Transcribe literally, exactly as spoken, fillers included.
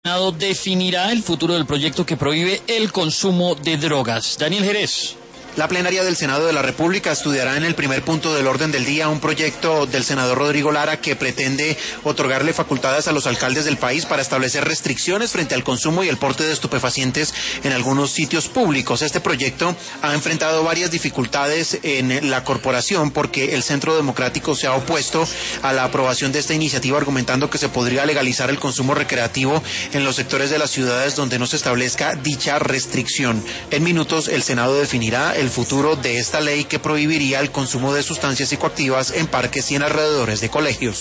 Senado definirá el futuro del proyecto que prohíbe el consumo de drogas. Daniel Jerez. La plenaria del Senado de la República estudiará en el primer punto del orden del día un proyecto del senador Rodrigo Lara que pretende otorgarle facultades a los alcaldes del país para establecer restricciones frente al consumo y el porte de estupefacientes en algunos sitios públicos. Este proyecto ha enfrentado varias dificultades en la corporación porque el Centro Democrático se ha opuesto a la aprobación de esta iniciativa, argumentando que se podría legalizar el consumo recreativo en los sectores de las ciudades donde no se establezca dicha restricción. En minutos el Senado definirá el el futuro de esta ley que prohibiría el consumo de sustancias psicoactivas en parques y en alrededores de colegios.